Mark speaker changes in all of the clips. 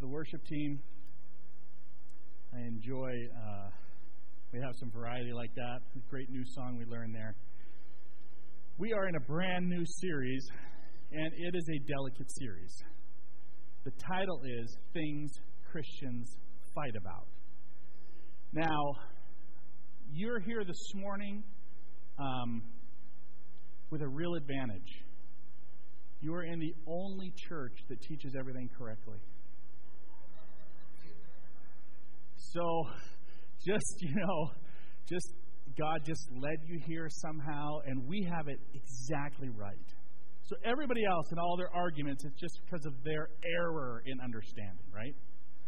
Speaker 1: the worship team. I enjoy, we have some variety like that. A great new song we learned there. We are in a brand new series, and it is a delicate series. The title is Things Christians Fight About. Now, you're here this morning with a real advantage. You are in the only church that teaches everything correctly. So, God just led you here somehow, and we have it exactly right. So everybody else and all their arguments, it's just because of their error in understanding, right?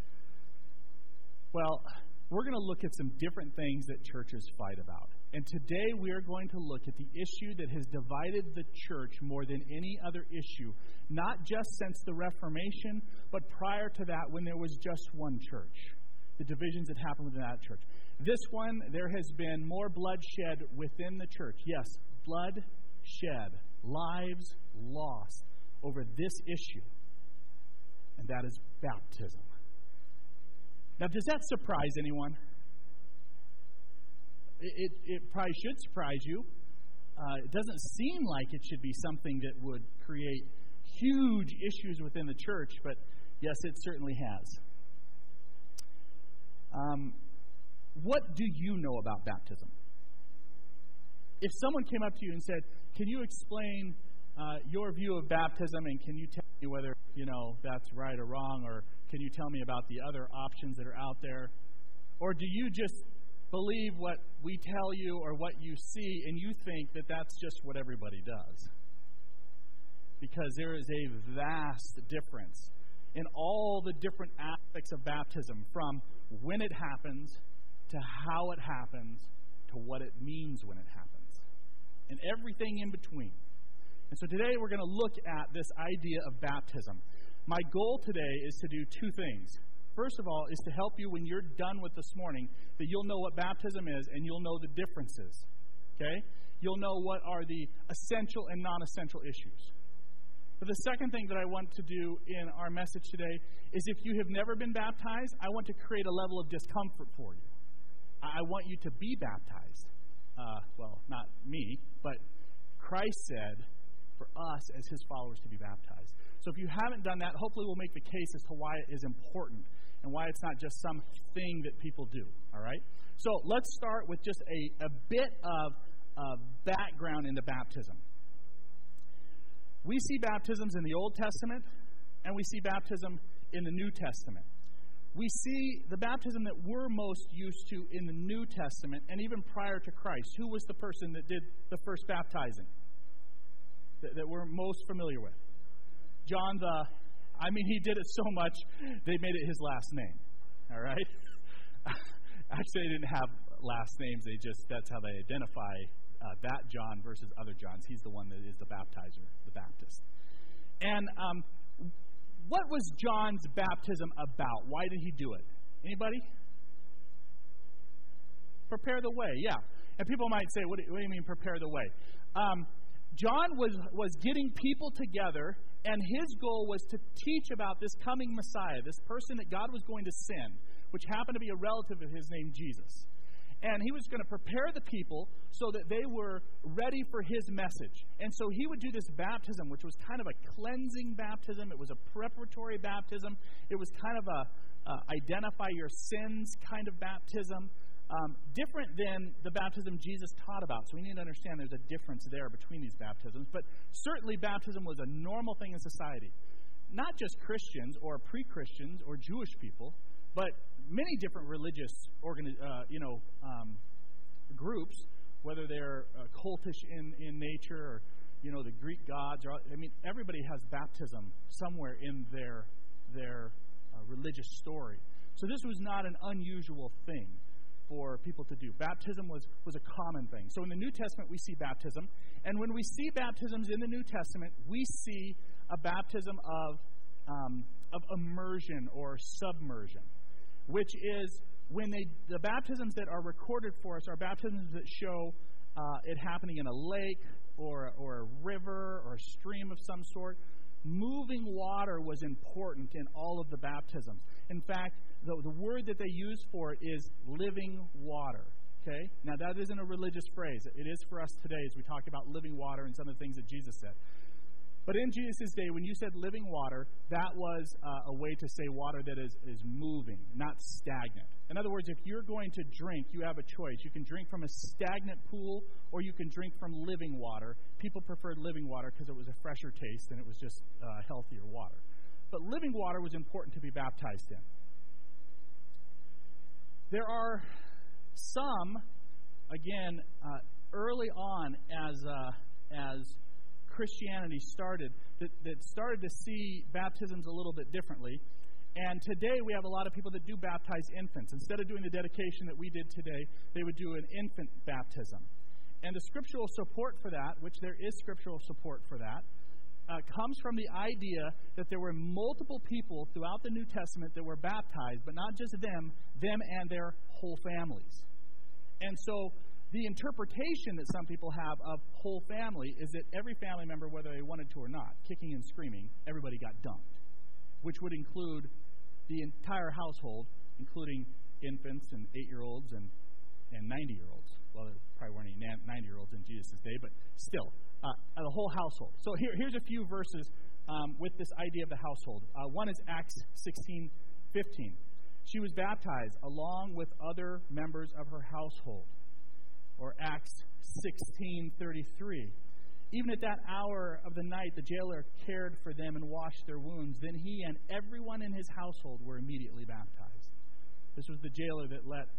Speaker 1: Well, we're going to look at some different things that churches fight about. And today we are going to look at the issue that has divided the church more than any other issue, not just since the Reformation, but prior to that when there was just one church. The divisions that happened within that church. This one, there has been more bloodshed within the church. Yes, blood shed, lives lost over this issue, and that is baptism. Now, does that surprise anyone? It probably should surprise you. It doesn't seem like it should be something that would create huge issues within the church, but yes, it certainly has. What do you know about baptism? If someone came up to you and said, can you explain your view of baptism, and can you tell me whether, that's right or wrong, or can you tell me about the other options that are out there? Or do you just believe what we tell you or what you see, and you think that that's just what everybody does? Because there is a vast difference in all the different aspects of baptism, from when it happens to how it happens to what it means when it happens, and everything in between. And so today we're going to look at this idea of baptism. My goal today is to do two things. First of all, is to help you when you're done with this morning, that you'll know what baptism is and you'll know the differences. Okay? You'll know what are the essential and non-essential issues. But the second thing that I want to do in our message today is, if you have never been baptized, I want to create a level of discomfort for you. I want you to be baptized. Well, not me, but Christ said for us as his followers to be baptized. So if you haven't done that, hopefully we'll make the case as to why it is important and why it's not just some thing that people do. All right? So let's start with just a bit of background into baptism. We see baptisms in the Old Testament, and we see baptism in the New Testament. We see the baptism that we're most used to in the New Testament, and even prior to Christ. Who was the person that did the first baptizing that we're most familiar with? John he did it so much, they made it his last name. All right? Actually, they didn't have last names. That's how they identify that John versus other Johns. He's the one that is the baptizer, the Baptist. And what was John's baptism about? Why did he do it? Anybody? Prepare the way, yeah. And people might say, what do you mean prepare the way? John was getting people together, and his goal was to teach about this coming Messiah, this person that God was going to send, which happened to be a relative of his named Jesus. And he was going to prepare the people so that they were ready for his message. And so he would do this baptism, which was kind of a cleansing baptism. It was a preparatory baptism. It was kind of a identify your sins kind of baptism. Different than the baptism Jesus taught about. So we need to understand there's a difference there between these baptisms. But certainly baptism was a normal thing in society. Not just Christians or pre-Christians or Jewish people, but many different religious groups, whether they're cultish in nature or the Greek gods. Everybody has baptism somewhere in their religious story. So this was not an unusual thing for people to do. Baptism was a common thing. So in the New Testament, we see baptism. And when we see baptisms in the New Testament, we see a baptism of immersion or submersion, which is when the baptisms that are recorded for us are baptisms that show it happening in a lake or a river or a stream of some sort. moving water was important in all of the baptisms. In fact, the word that they use for it is living water. Okay? Now, that isn't a religious phrase. It is for us today as we talk about living water and some of the things that Jesus said. But in Jesus' day, when you said living water, that was a way to say water that is moving, not stagnant. In other words, if you're going to drink, you have a choice. You can drink from a stagnant pool, or you can drink from living water. People preferred living water because it was a fresher taste and it was just healthier water. But living water was important to be baptized in. There are some, again, early on as Christianity started, that started to see baptisms a little bit differently. And today we have a lot of people that do baptize infants. Instead of doing the dedication that we did today, they would do an infant baptism. And the scriptural support for that, which there is scriptural support for that, comes from the idea that there were multiple people throughout the New Testament that were baptized, but not just them and their whole families. And so the interpretation that some people have of whole family is that every family member, whether they wanted to or not, kicking and screaming, everybody got dunked, which would include the entire household, including infants and 8-year-olds and 90-year-olds. Well, there probably weren't any 90-year-olds in Jesus' day, but still, the whole household. So here's a few verses with this idea of the household. One is Acts 16:15. She was baptized along with other members of her household. Or Acts 16:33. Even at that hour of the night, the jailer cared for them and washed their wounds. Then he and everyone in his household were immediately baptized. This was the jailer that let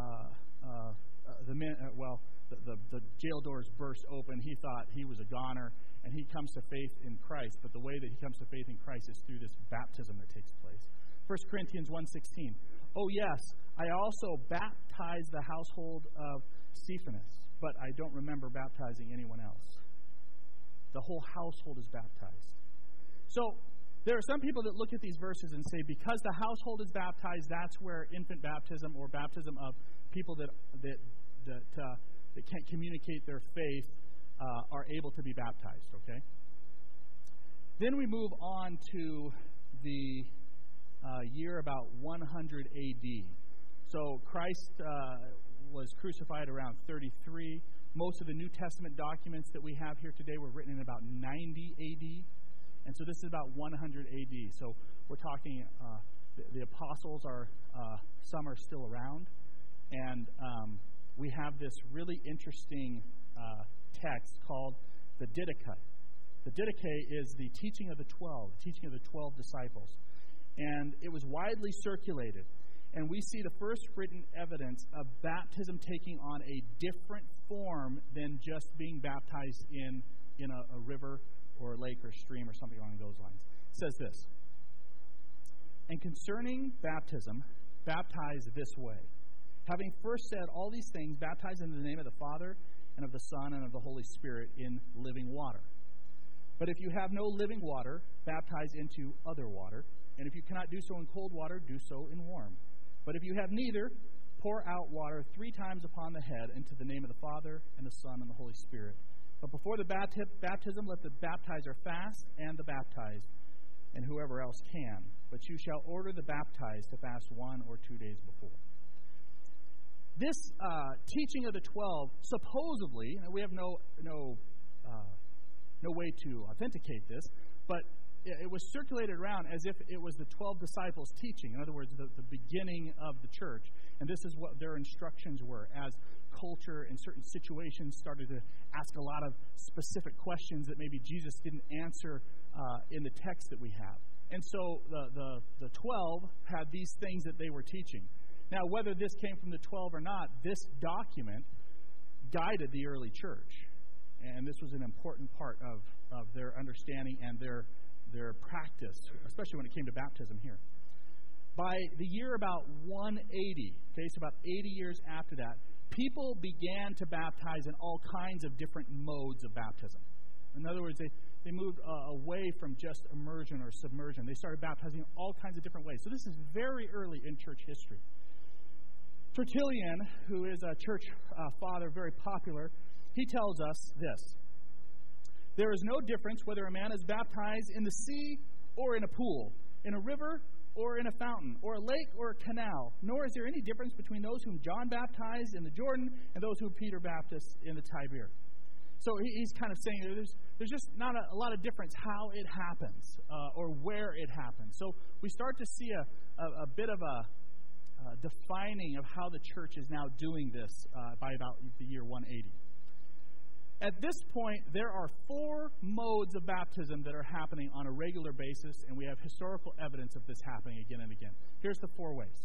Speaker 1: the jail doors burst open. He thought he was a goner, and he comes to faith in Christ. But the way that he comes to faith in Christ is through this baptism that takes place. 1 Corinthians 1:16. Oh yes, I also baptized the household of Stephanus, but I don't remember baptizing anyone else. The whole household is baptized. So there are some people that look at these verses and say, because the household is baptized, that's where infant baptism or baptism of people that can't communicate their faith are able to be baptized. Okay. Then we move on to the year about 100 A.D. So Christ was crucified around 33. Most of the New Testament documents that we have here today were written in about 90 A.D. And so this is about 100 A.D. So we're talking, the apostles are, some are still around. And we have this really interesting text called the Didache. The Didache is the teaching of the 12, the teaching of the 12 disciples. And it was widely circulated. And we see the first written evidence of baptism taking on a different form than just being baptized in a river or a lake or stream or something along those lines. It says this: and concerning baptism, baptize this way. Having first said all these things, baptize in the name of the Father and of the Son and of the Holy Spirit in living water. But if you have no living water, baptize into other water. And if you cannot do so in cold water, do so in warm. But if you have neither, pour out water 3 times upon the head into the name of the Father and the Son and the Holy Spirit. But before the baptism, let the baptizer fast and the baptized, and whoever else can. But you shall order the baptized to fast 1 or 2 days before. This teaching of the 12, supposedly, and we have no way to authenticate this, but it was circulated around as if it was the 12 disciples teaching. In other words, the beginning of the church. And this is what their instructions were as culture and certain situations started to ask a lot of specific questions that maybe Jesus didn't answer in the text that we have. And so the 12 had these things that they were teaching. Now, whether this came from the 12 or not, this document guided the early church. And this was an important part of their understanding and their practice, especially when it came to baptism here. By the year about 180, okay, so about 80 years after that, people began to baptize in all kinds of different modes of baptism. In other words, they moved away from just immersion or submersion. They started baptizing in all kinds of different ways. So this is very early in church history. Tertullian, who is a church father, very popular, he tells us this: There is no difference whether a man is baptized in the sea or in a pool, in a river or in a fountain, or a lake or a canal. Nor is there any difference between those whom John baptized in the Jordan and those whom Peter baptized in the Tiber. So he's kind of saying there's just not a lot of difference how it happens or where it happens. So we start to see a bit of a defining of how the church is now doing this by about the year 180. At this point, there are 4 modes of baptism that are happening on a regular basis, and we have historical evidence of this happening again and again. Here's the 4 ways.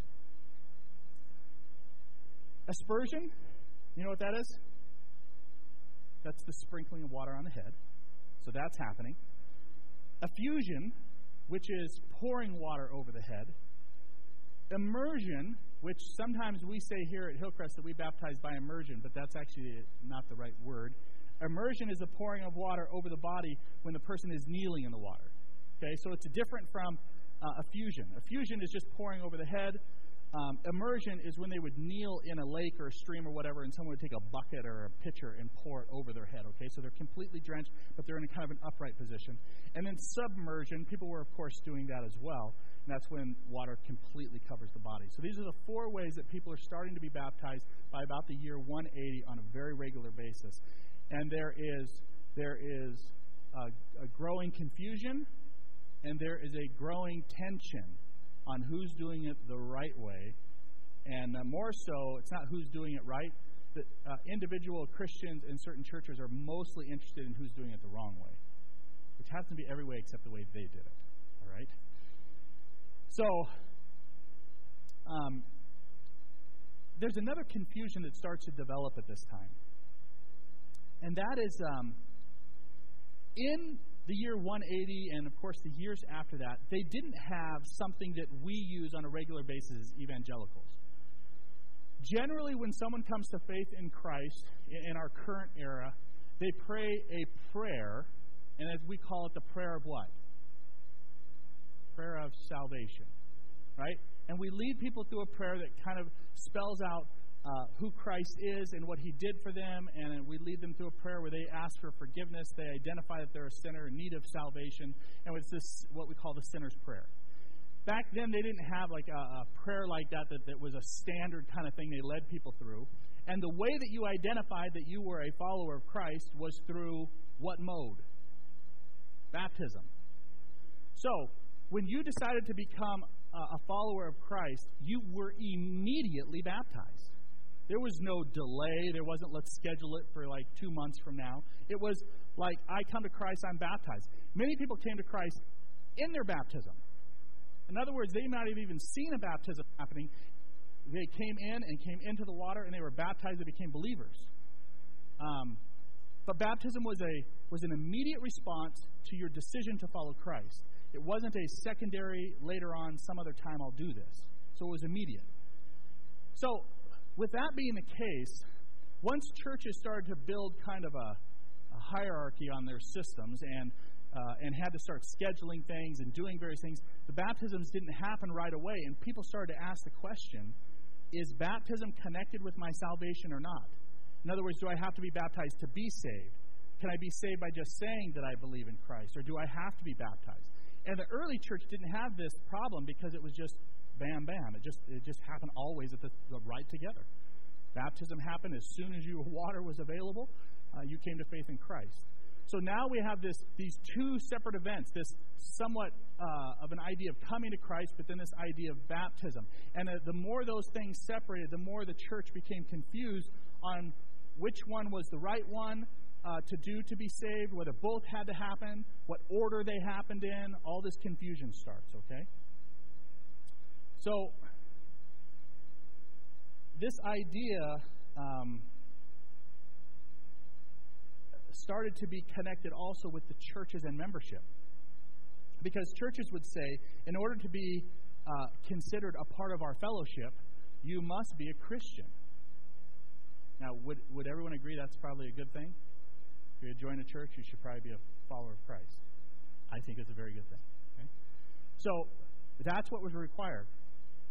Speaker 1: Aspersion, you know what that is? That's the sprinkling of water on the head. So that's happening. Effusion, which is pouring water over the head. Immersion, which sometimes we say here at Hillcrest that we baptize by immersion, but that's actually not the right word. Immersion is the pouring of water over the body when the person is kneeling in the water. Okay, so it's different from effusion. Effusion is just pouring over the head. Immersion is when they would kneel in a lake or a stream or whatever, and someone would take a bucket or a pitcher and pour it over their head. Okay, so they're completely drenched, but they're in a kind of an upright position. And then submersion, people were, of course, doing that as well. And that's when water completely covers the body. So these are the 4 ways that people are starting to be baptized by about the year 180 on a very regular basis. And there is a growing confusion, and there is a growing tension on who's doing it the right way. And more so, it's not who's doing it right. The individual Christians in certain churches are mostly interested in who's doing it the wrong way, which happens to be every way except the way they did it. All right? So, there's another confusion that starts to develop at this time. And that is, in the year 180 and, of course, the years after that, they didn't have something that we use on a regular basis as evangelicals. Generally, when someone comes to faith in Christ in our current era, they pray a prayer, and as we call it, the prayer of what? Prayer of salvation, right? And we lead people through a prayer that kind of spells out who Christ is and what He did for them, and we lead them through a prayer where they ask for forgiveness, they identify that they're a sinner in need of salvation, and it's this what we call the sinner's prayer. Back then, they didn't have like a prayer like that was a standard kind of thing they led people through, and the way that you identified that you were a follower of Christ was through what mode? Baptism. So, when you decided to become a follower of Christ, you were immediately baptized. There was no delay. There wasn't, let's schedule it for like 2 months from now. It was like, I come to Christ, I'm baptized. Many people came to Christ in their baptism. In other words, they might have even seen a baptism happening. They came in and came into the water, and they were baptized and became believers. But baptism was an immediate response to your decision to follow Christ. It wasn't a secondary, later on, some other time I'll do this. So it was immediate. So, with that being the case, once churches started to build kind of a hierarchy on their systems and had to start scheduling things and doing various things, the baptisms didn't happen right away, and people started to ask the question, is baptism connected with my salvation or not? In other words, do I have to be baptized to be saved? Can I be saved by just saying that I believe in Christ, or do I have to be baptized? And the early church didn't have this problem because it was just bam, bam. It just happened always at the right together. Baptism happened as soon as your water was available. You came to faith in Christ. So now we have these 2 separate events, this somewhat of an idea of coming to Christ, but then this idea of baptism. And the more those things separated, the more the church became confused on which one was the right one to do to be saved, whether both had to happen, what order they happened in. All this confusion starts, okay? So, this idea started to be connected also with the churches and membership. Because churches would say, in order to be considered a part of our fellowship, you must be a Christian. Now, would everyone agree that's probably a good thing? If you join a church, you should probably be a follower of Christ. I think it's a very good thing. Okay? So, that's what was required.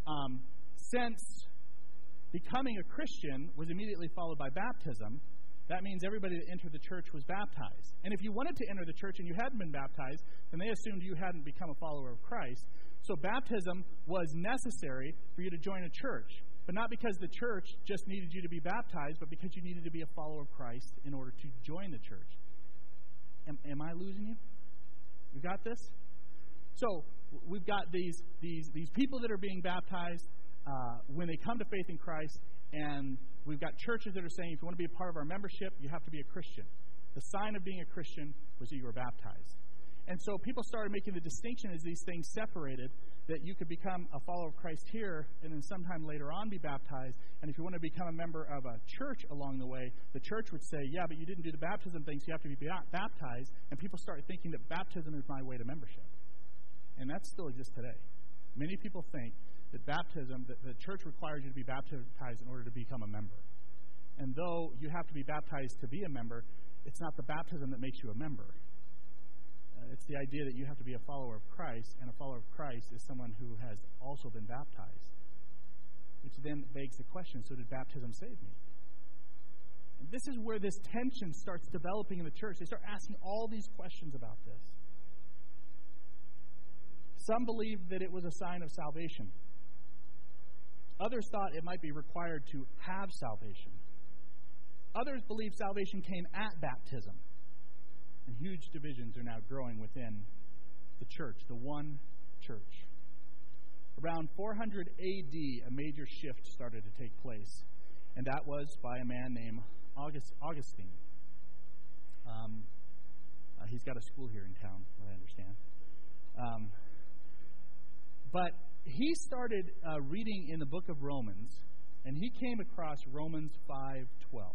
Speaker 1: Since becoming a Christian was immediately followed by baptism, that means everybody that entered the church was baptized. And if you wanted to enter the church and you hadn't been baptized, then they assumed you hadn't become a follower of Christ. So baptism was necessary for you to join a church. But not because the church just needed you to be baptized, but because you needed to be a follower of Christ in order to join the church. Am I losing you? You got this? So we've got these people that are being baptized when they come to faith in Christ, and we've got churches that are saying, if you want to be a part of our membership, you have to be a Christian. The sign of being a Christian was that you were baptized. And so people started making the distinction as these things separated, that you could become a follower of Christ here and then sometime later on be baptized. And if you want to become a member of a church along the way, the church would say, yeah, but you didn't do the baptism thing, so you have to be baptized. And people started thinking that baptism is my way to membership. And that still exists today. Many people think that baptism, that the church requires you to be baptized in order to become a member. And though you have to be baptized to be a member, it's not the baptism that makes you a member. It's the idea that you have to be a follower of Christ, and a follower of Christ is someone who has also been baptized. Which then begs the question, so did baptism save me? And this is where this tension starts developing in the church. They start asking all these questions about this. Some believed that it was a sign of salvation. Others thought it might be required to have salvation. Others believed salvation came at baptism. And huge divisions are now growing within the church, the one church. Around 400 AD, a major shift started to take place, and that was by a man named Augustine. He's got a school here in town, what I understand. But he started reading in the book of Romans, and he came across Romans 5:12.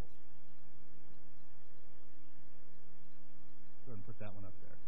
Speaker 1: Go ahead and put that one up there.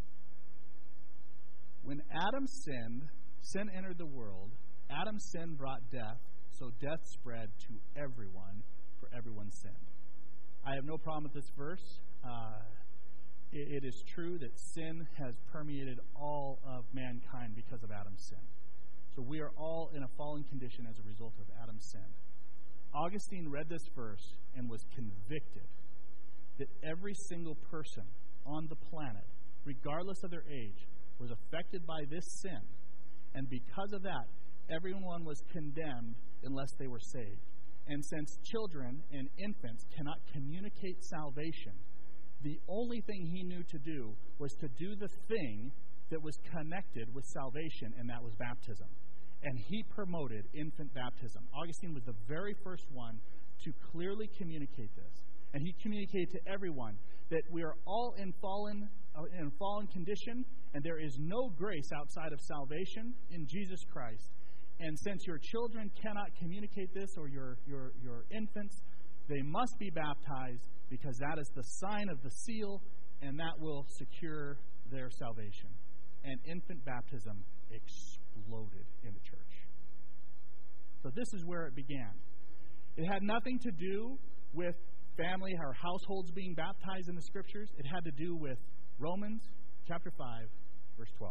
Speaker 1: When Adam sinned, sin entered the world. Adam's sin brought death, so death spread to everyone, for everyone sinned. I have no problem with this verse. It is true that sin has permeated all of mankind because of Adam's sin. So we are all in a fallen condition as a result of Adam's sin. Augustine read this verse and was convicted that every single person on the planet, regardless of their age, was affected by this sin. And because of that, everyone was condemned unless they were saved. And since children and infants cannot communicate salvation, the only thing he knew to do was to do the thing that was connected with salvation, and that was baptism. And he promoted infant baptism. Augustine was the very first one to clearly communicate this. And he communicated to everyone that we are all in a fallen condition, and there is no grace outside of salvation in Jesus Christ. And since your children cannot communicate this, or your infants, they must be baptized, because that is the sign of the seal, and that will secure their salvation. And infant baptism exploded in the church. So this is where it began. It had nothing to do with family or households being baptized in the Scriptures. It had to do with Romans chapter 5, verse 12.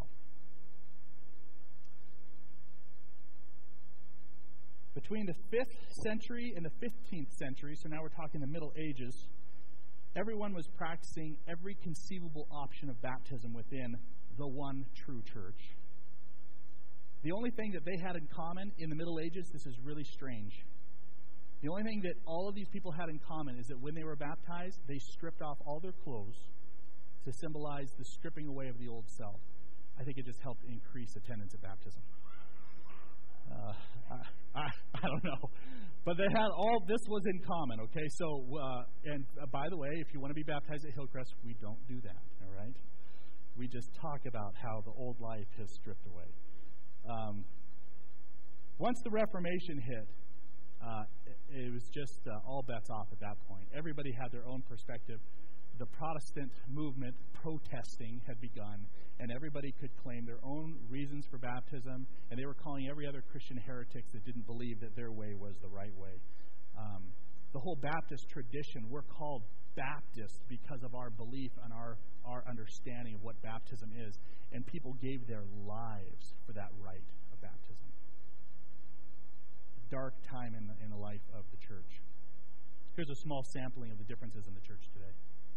Speaker 1: Between the 5th century and the 15th century, so now we're talking the Middle Ages, everyone was practicing every conceivable option of baptism within the one true church. The only thing that they had in common in the Middle Ages, this is really strange. The only thing that all of these people had in common is that when they were baptized, they stripped off all their clothes to symbolize the stripping away of the old self. I think it just helped increase attendance at baptism. I don't know. But they had all, this was in common, okay? So, by the way, if you want to be baptized at Hillcrest, we don't do that, all right? We just talk about how the old life has stripped away. Once the Reformation hit, it was just all bets off at that point. Everybody had their own perspective. The Protestant movement, protesting, had begun, and everybody could claim their own reasons for baptism, and they were calling every other Christian heretics that didn't believe that their way was the right way. The whole Baptist tradition, we're called Baptist because of our belief and our understanding of what baptism is, and people gave their lives for that rite of baptism. Dark time in the life of the church. Here's a small sampling of the differences in the church today.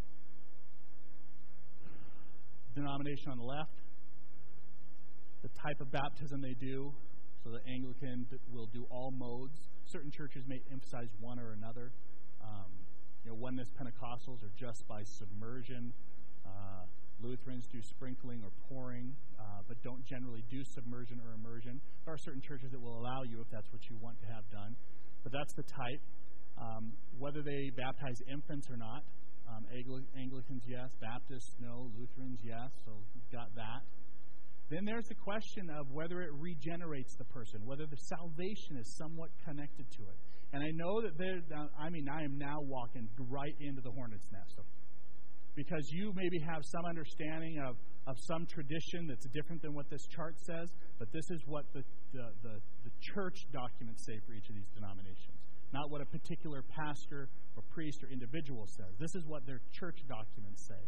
Speaker 1: Denomination on the left, the type of baptism they do. So the Anglican will do all modes. Certain churches may emphasize one or another. Oneness Pentecostals are just by submersion. Lutherans do sprinkling or pouring, but don't generally do submersion or immersion. There are certain churches that will allow you if that's what you want to have done. But that's the type. Whether they baptize infants or not. Anglicans, yes. Baptists, no. Lutherans, yes. So you've got that. Then there's the question of whether it regenerates the person, whether the salvation is somewhat connected to it. And I know that I am now walking right into the hornet's nest. Because you maybe have some understanding of some tradition that's different than what this chart says, but this is what the church documents say for each of these denominations. Not what a particular pastor or priest or individual says. This is what their church documents say.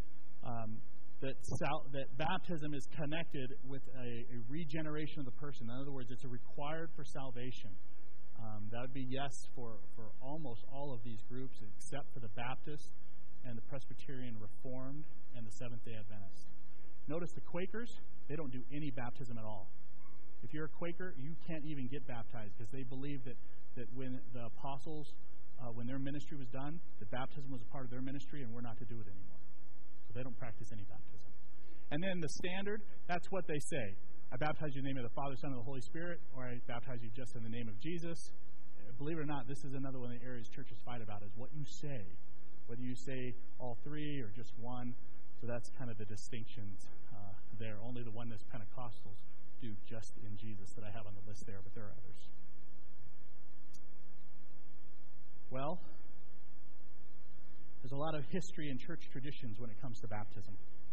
Speaker 1: That baptism is connected with a regeneration of the person. In other words, it's required for salvation. That would be yes for almost all of these groups, except for the Baptist and the Presbyterian Reformed and the Seventh-day Adventist. Notice the Quakers, they don't do any baptism at all. If you're a Quaker, you can't even get baptized because they believe that when the apostles, when their ministry was done, that baptism was a part of their ministry and we're not to do it anymore. So they don't practice any baptism. And then the standard, that's what they say. I baptize you in the name of the Father, Son, and the Holy Spirit, or I baptize you just in the name of Jesus. Believe it or not, this is another one of the areas churches fight about, is what you say. Whether you say all three or just one. So that's kind of the distinctions there. Only the Oneness Pentecostals do just in Jesus that I have on the list there, but there are others. Well, there's a lot of history and church traditions when it comes to baptism.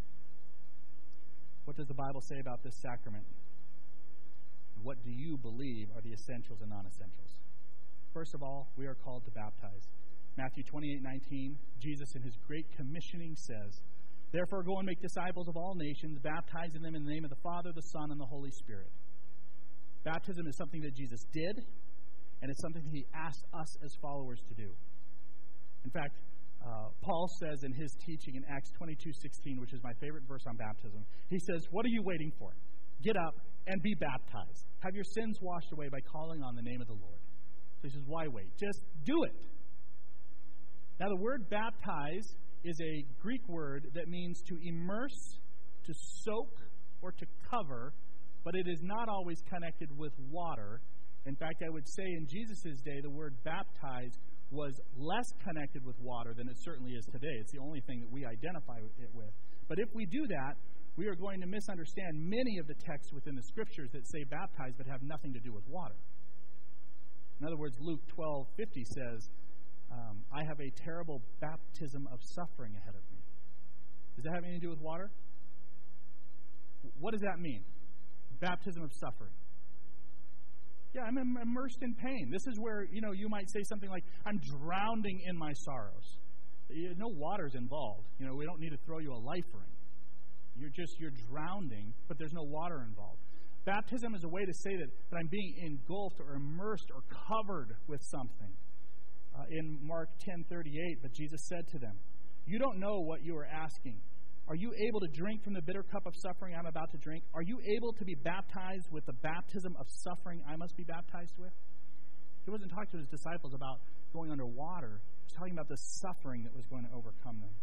Speaker 1: What does the Bible say about this sacrament? And what do you believe are the essentials and non-essentials? First of all, we are called to baptize. Matthew 28:19, Jesus in his great commissioning says, "Therefore go and make disciples of all nations, baptizing them in the name of the Father, the Son, and the Holy Spirit." Baptism is something that Jesus did, and it's something that he asked us as followers to do. In fact, Paul says in his teaching in Acts 22:16, which is my favorite verse on baptism, he says, "What are you waiting for? Get up and be baptized. Have your sins washed away by calling on the name of the Lord." So he says, why wait? Just do it. Now, the word baptize is a Greek word that means to immerse, to soak, or to cover, but it is not always connected with water. In fact, I would say in Jesus' day, the word baptize was less connected with water than it certainly is today. It's the only thing that we identify it with. But if we do that, we are going to misunderstand many of the texts within the Scriptures that say baptize but have nothing to do with water. In other words, Luke 12:50 says, I have a terrible baptism of suffering ahead of me. Does that have anything to do with water? What does that mean? Baptism of suffering. Yeah, I'm immersed in pain. This is where, you might say something like, I'm drowning in my sorrows. No water's involved. We don't need to throw you a life ring. You're drowning, but there's no water involved. Baptism is a way to say that I'm being engulfed or immersed or covered with something. In Mark 10:38, but Jesus said to them, "You don't know what you are asking. Are you able to drink from the bitter cup of suffering I'm about to drink? Are you able to be baptized with the baptism of suffering I must be baptized with?" He wasn't talking to his disciples about going underwater. He was talking about the suffering that was going to overcome them.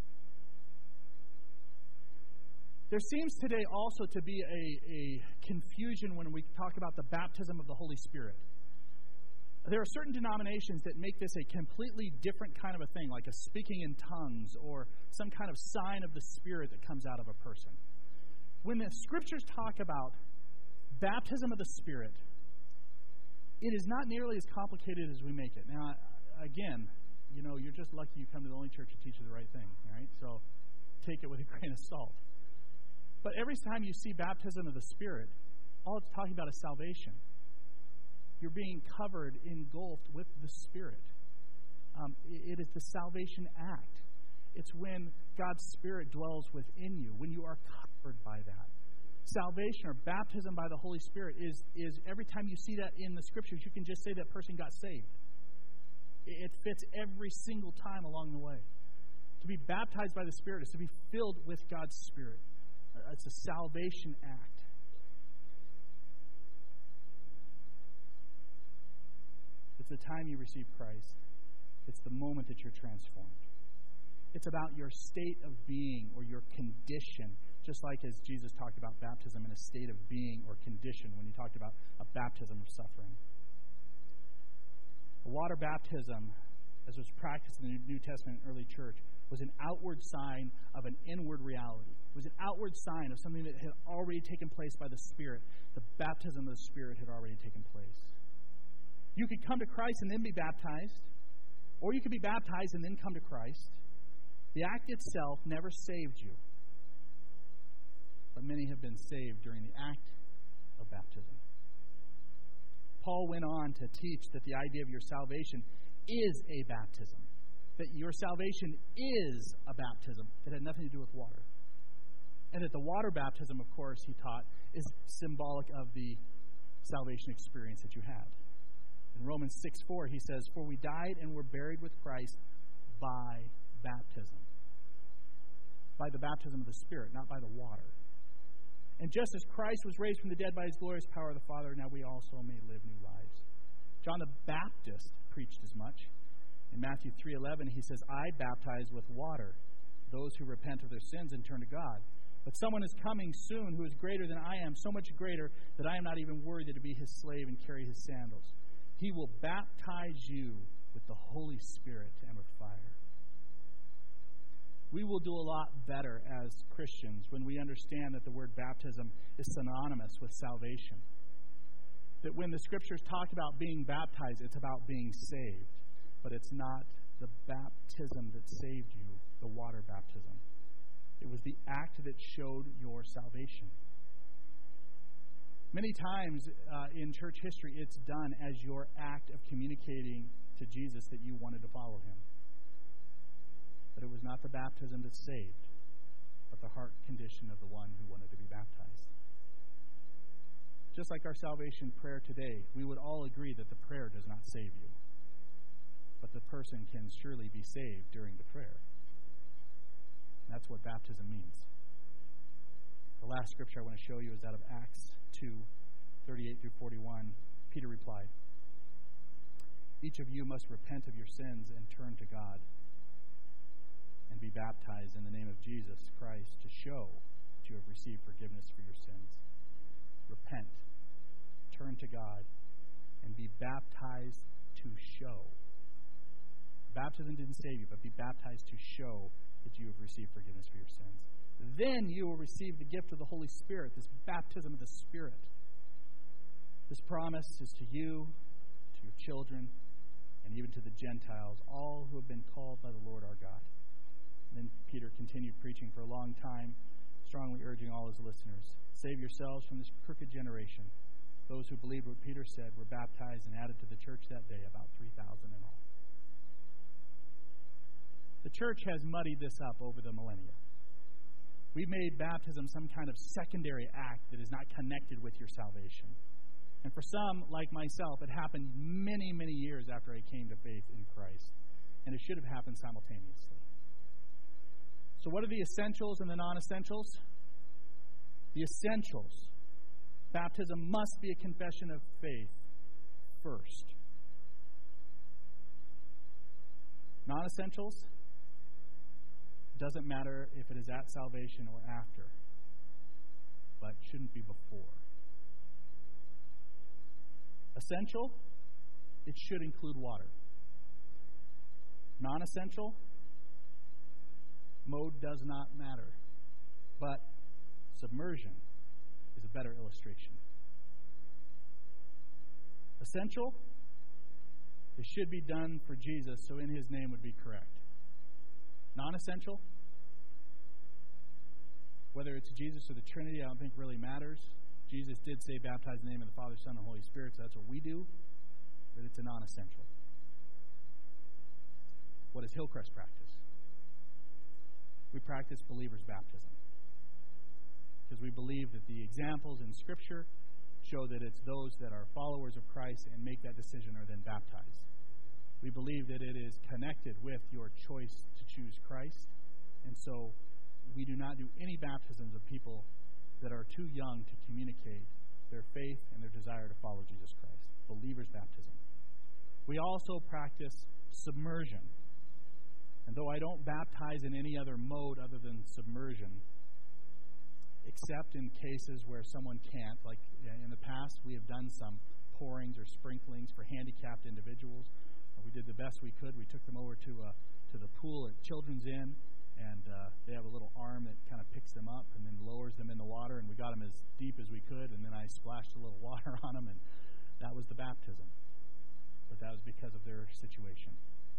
Speaker 1: There seems today also to be a confusion when we talk about the baptism of the Holy Spirit. There are certain denominations that make this a completely different kind of a thing, like a speaking in tongues or some kind of sign of the Spirit that comes out of a person. When the Scriptures talk about baptism of the Spirit, it is not nearly as complicated as we make it. Now, again, you're just lucky you come to the only church that teaches the right thing, all right? So take it with a grain of salt. But every time you see baptism of the Spirit, all it's talking about is salvation. You're being covered, engulfed with the Spirit. It is the salvation act. It's when God's Spirit dwells within you, when you are covered by that. Salvation or baptism by the Holy Spirit is every time you see that in the Scriptures, you can just say that person got saved. It fits every single time along the way. To be baptized by the Spirit is to be filled with God's Spirit. It's a salvation act. It's the time you receive Christ. It's the moment that you're transformed. It's about your state of being or your condition, just like as Jesus talked about baptism in a state of being or condition when he talked about a baptism of suffering. A water baptism, as was practiced in the New Testament and early church, was an outward sign of an inward reality. It was an outward sign of something that had already taken place by the Spirit. The baptism of the Spirit had already taken place. You could come to Christ and then be baptized, or you could be baptized and then come to Christ. The act itself never saved you, but many have been saved during the act of baptism. Paul went on to teach that the idea of your salvation is a baptism, that your salvation is a baptism that had nothing to do with water. And that the water baptism, of course, he taught, is symbolic of the salvation experience that you had. In Romans 6:4, he says, "For we died and were buried with Christ by baptism." By the baptism of the Spirit, not by the water. And just as Christ was raised from the dead by his glorious power of the Father, now we also may live new lives. John the Baptist preached as much. In Matthew 3:11, he says, "I baptize with water those who repent of their sins and turn to God. But someone is coming soon who is greater than I am, so much greater that I am not even worthy to be his slave and carry his sandals. He will baptize you with the Holy Spirit and with fire." We will do a lot better as Christians when we understand that the word baptism is synonymous with salvation. That when the Scriptures talk about being baptized, it's about being saved. But it's not the baptism that saved you, the water baptism. It was the act that showed your salvation. Many times in church history, it's done as your act of communicating to Jesus that you wanted to follow him. But it was not the baptism that saved, but the heart condition of the one who wanted to be baptized. Just like our salvation prayer today, we would all agree that the prayer does not save you. But the person can surely be saved during the prayer. That's what baptism means. The last scripture I want to show you is out of Acts 2:38-41. Peter replied, "Each of you must repent of your sins and turn to God and be baptized in the name of Jesus Christ to show that you have received forgiveness for your sins." Repent, turn to God, and be baptized to show. Baptism didn't save you, but be baptized to show that you have received forgiveness for your sins. Then you will receive the gift of the Holy Spirit, this baptism of the Spirit. This promise is to you, to your children, and even to the Gentiles, all who have been called by the Lord our God. And then Peter continued preaching for a long time, strongly urging all his listeners, "Save yourselves from this crooked generation." Those who believed what Peter said were baptized and added to the church that day, about 3,000 in all. The church has muddied this up over the millennia. We've made baptism some kind of secondary act that is not connected with your salvation. And for some, like myself, it happened many, many years after I came to faith in Christ. And it should have happened simultaneously. So what are the essentials and the non-essentials? The essentials. Baptism must be a confession of faith first. Non-essentials? Doesn't matter if it is at salvation or after, but shouldn't be before. Essential? It should include water. Non-essential? Mode does not matter, but submersion is a better illustration. Essential? It should be done for Jesus, so in his name would be correct. Non-essential? Whether it's Jesus or the Trinity, I don't think really matters. Jesus did say, "Baptize in the name of the Father, Son, and Holy Spirit," so that's what we do, but it's a non-essential. What does Hillcrest practice? We practice believers' baptism because we believe that the examples in Scripture show that it's those that are followers of Christ and make that decision are then baptized. We believe that it is connected with your choice to choose Christ. And so we do not do any baptisms of people that are too young to communicate their faith and their desire to follow Jesus Christ. Believer's baptism. We also practice submersion. And though I don't baptize in any other mode other than submersion, except in cases where someone can't, like in the past we have done some pourings or sprinklings for handicapped individuals. We did the best we could. We took them over to the pool at Children's Inn, and they have a little arm that kind of picks them up and then lowers them in the water, and we got them as deep as we could, and then I splashed a little water on them, and that was the baptism. But that was because of their situation.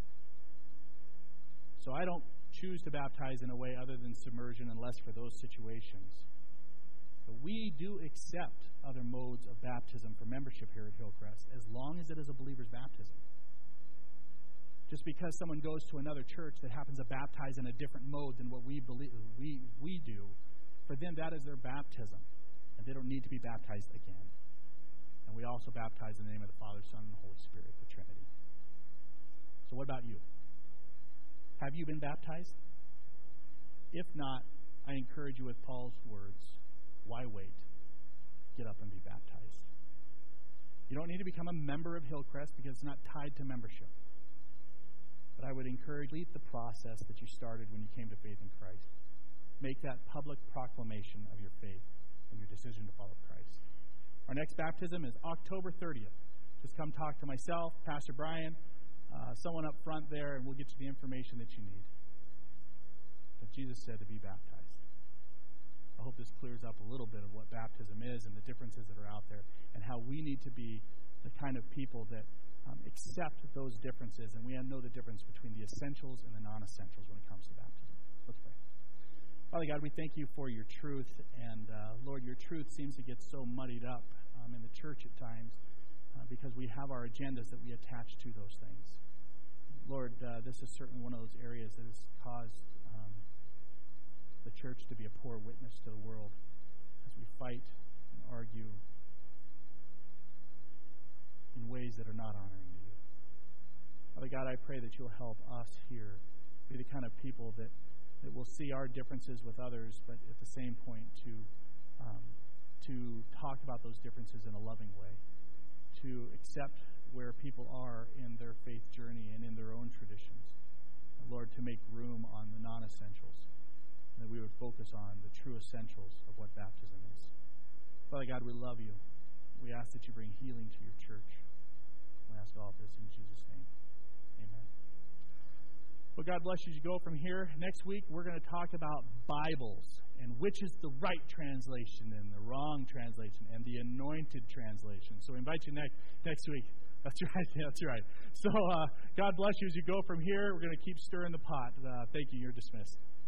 Speaker 1: So I don't choose to baptize in a way other than submersion unless for those situations. But we do accept other modes of baptism for membership here at Hillcrest as long as it is a believer's baptism. Just because someone goes to another church that happens to baptize in a different mode than what we believe we do, for them that is their baptism, and they don't need to be baptized again. And we also baptize in the name of the Father, Son, and the Holy Spirit, the Trinity. So what about you? Have you been baptized? If not, I encourage you with Paul's words, why wait? Get up and be baptized. You don't need to become a member of Hillcrest because it's not tied to membership. But I would encourage you to complete the process that you started when you came to faith in Christ. Make that public proclamation of your faith and your decision to follow Christ. Our next baptism is October 30th. Just come talk to myself, Pastor Brian, someone up front there, and we'll get you the information that you need. But Jesus said to be baptized. I hope this clears up a little bit of what baptism is and the differences that are out there and how we need to be the kind of people that accept those differences, and we know the difference between the essentials and the non-essentials when it comes to baptism. Let's pray. Father God, we thank you for your truth, and Lord, your truth seems to get so muddied up in the church at times because we have our agendas that we attach to those things. Lord, this is certainly one of those areas that has caused the church to be a poor witness to the world as we fight and argue in ways that are not honoring to you. Father God, I pray that you'll help us here be the kind of people that will see our differences with others, but at the same point to talk about those differences in a loving way, to accept where people are in their faith journey and in their own traditions. And Lord, to make room on the non-essentials, and that we would focus on the true essentials of what baptism is. Father God, we love you. We ask that you bring healing to your church. We ask all of this in Jesus' name. Amen. Well, God bless you as you go from here. Next week, we're going to talk about Bibles and which is the right translation and the wrong translation and the anointed translation. So we invite you next week. That's right. That's right. So God bless you as you go from here. We're going to keep stirring the pot. Thank you. You're dismissed.